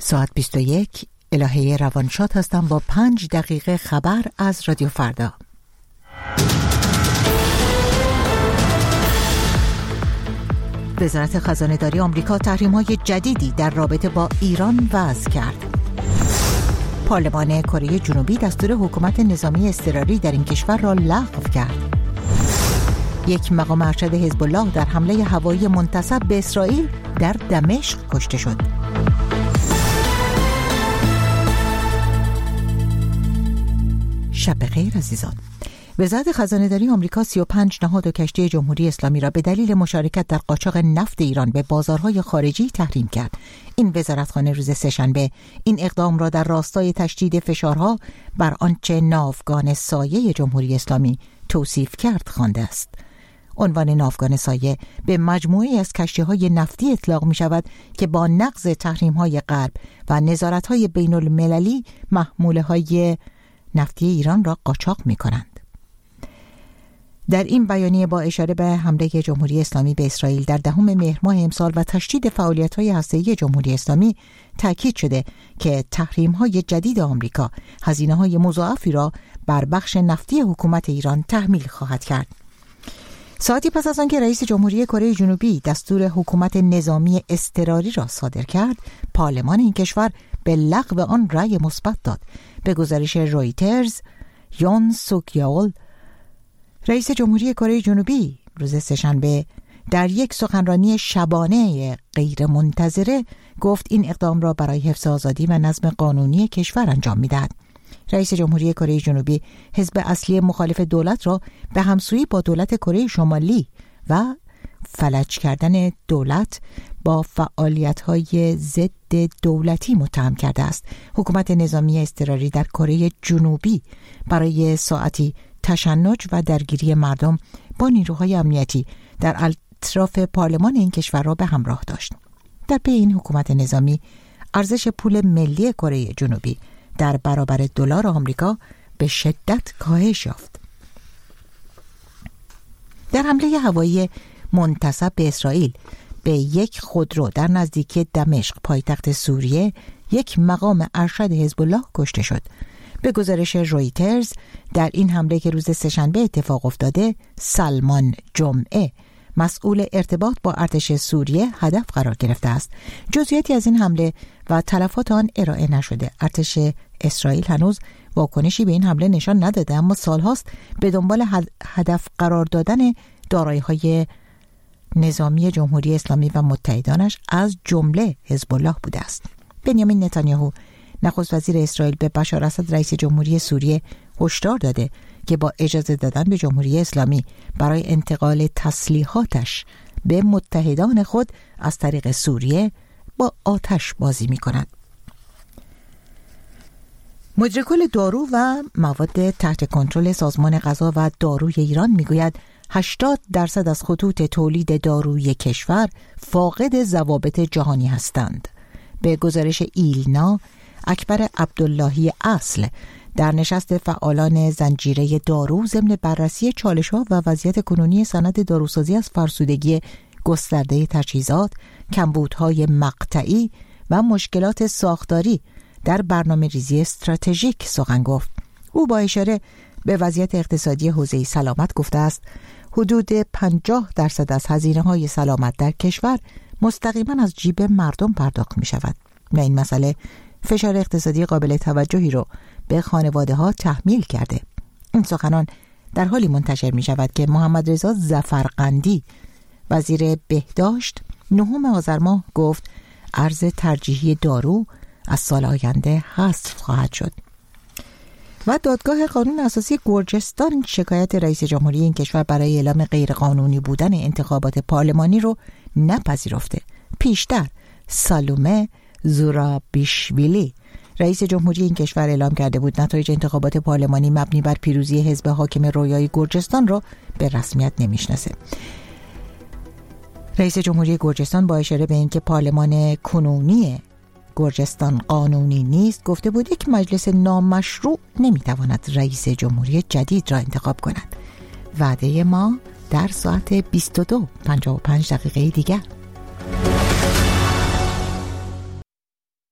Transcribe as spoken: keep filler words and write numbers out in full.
ساعت بیست و یک. الهه روانشاد هستم با پنج دقیقه خبر از رادیو فردا. وزارت خزانه داری آمریکا تحریم‌های جدیدی در رابطه با ایران وضع کرد. پارلمان کره جنوبی دستور حکومت نظامی اضطراری در این کشور را لغو کرد. یک مقام ارشد حزب الله در حمله هوایی منتصب به اسرائیل در دمشق کشته شد. شب بخیر عزیزان. وزارت خزانه داری آمریکا سی و پنج نهاد و کشتی جمهوری اسلامی را به دلیل مشارکت در قاچاق نفت ایران به بازارهای خارجی تحریم کرد. این وزارتخانه روز سه‌شنبه این اقدام را در راستای تشدید فشارها بر آنچه ناوگان سایه جمهوری اسلامی توصیف کرد خوانده است. عنوان ناوگان سایه به مجموعه‌ای از کشتی‌های نفتی اطلاق می‌شود که با نقض تحریم‌های غرب و نظارت‌های بین‌المللی محموله‌های نفتی ایران را قاچاق می‌کنند. در این بیانیه با اشاره به حمله جمهوری اسلامی به اسرائیل در دهم مهر ماه امسال و تشدید فعالیت‌های هسته‌ای جمهوری اسلامی تاکید شده که تحریم‌های جدید آمریکا هزینه‌های مضاعفی را بر بخش نفتی حکومت ایران تحمیل خواهد کرد. ساعتی پس از آنکه رئیس جمهوری کره جنوبی دستور حکومت نظامی اضطراری را صادر کرد، پارلمان این کشور به لغو آن رأی مثبت داد. به گزارش رویترز، یون سوک یول، رئیس جمهوری کره جنوبی روز سه‌شنبه در یک سخنرانی شبانه غیر منتظره گفت این اقدام را برای حفظ آزادی و نظم قانونی کشور انجام می‌دهد. رئیس جمهوری کره جنوبی حزب اصلی مخالف دولت را به همسویی با دولت کره شمالی و فلج کردن دولت با فعالیت‌های ضد دولتی متهم کرده است. حکومت نظامی اضطراری در کره جنوبی برای ساعتی تشنج و درگیری مردم با نیروهای امنیتی در اطراف پارلمان این کشور را به همراه داشت. در پی این حکومت نظامی ارزش پول ملی کره جنوبی در برابر دلار آمریکا به شدت کاهش یافت. در حمله هوایی منتصب به اسرائیل به یک خودرو در نزدیکی دمشق پایتخت سوریه یک مقام ارشد حزب الله کشته شد. به گزارش رویترز در این حمله که روز سه‌شنبه اتفاق افتاده، سلمان جمعه مسئول ارتباط با ارتش سوریه هدف قرار گرفته است. جزئیاتی از این حمله و تلفات آن ارائه نشده. ارتش اسرائیل هنوز واکنشی به این حمله نشان نداده، اما سالهاست به دنبال هدف قرار دادن دارایی‌های نظامی جمهوری اسلامی و متحدانش از جمله حزب الله بوده است. بنیامین نتانیاهو نخست وزیر اسرائیل به بشار اسد رئیس جمهوری سوریه هشدار داده که با اجازه دادن به جمهوری اسلامی برای انتقال تسلیحاتش به متحدان خود از طریق سوریه با آتش بازی می کند. مدیر کل دارو و مواد تحت کنترل سازمان غذا و داروی ایران می گوید هشتاد درصد از خطوط تولید داروی کشور فاقد ضوابط جهانی هستند. به گزارش ایلنا، اکبر عبداللهی اصل در نشست فعالان زنجیره دارو ضمن بررسی چالش‌ها و وضعیت کنونی صنعت داروسازی از فرسودگی گسترده تجهیزات، کمبودهای مقطعی و مشکلات ساختاری در برنامه ریزی استراتژیک سخن گفت. او با اشاره به وضعیت اقتصادی حوزه سلامت گفته است حدود پنجاه درصد از هزینه‌های سلامت در کشور مستقیما از جیب مردم پرداخت می‌شود و این مسئله فشار اقتصادی قابل توجهی رو به خانواده‌ها تحمیل کرده. این سخنان در حالی منتشر می شود که محمد رضا ظفرقندی وزیر بهداشت نهم آذر ماه گفت ارز ترجیحی دارو از سال آینده حذف خواهد شد. و دادگاه قانون اساسی گرجستان شکایت رئیس جمهوری این کشور برای اعلام غیرقانونی بودن انتخابات پارلمانی رو نپذیرفته. پیشتر سالومه زورابیشویلی رئیس جمهوری این کشور اعلام کرده بود نتایج انتخابات پارلمانی مبنی بر پیروزی حزب حاکم رویای گرجستان را به رسمیت نمیشناسه. رئیس جمهوری گرجستان با اشاره به اینکه پارلمان کنونی گرجستان قانونی نیست گفته بود یک مجلس نامشروع نمیتواند رئیس جمهوری جدید را انتخاب کند. وعده ما در ساعت بیست و دو و پنجاه و پنج دقیقه دیگر.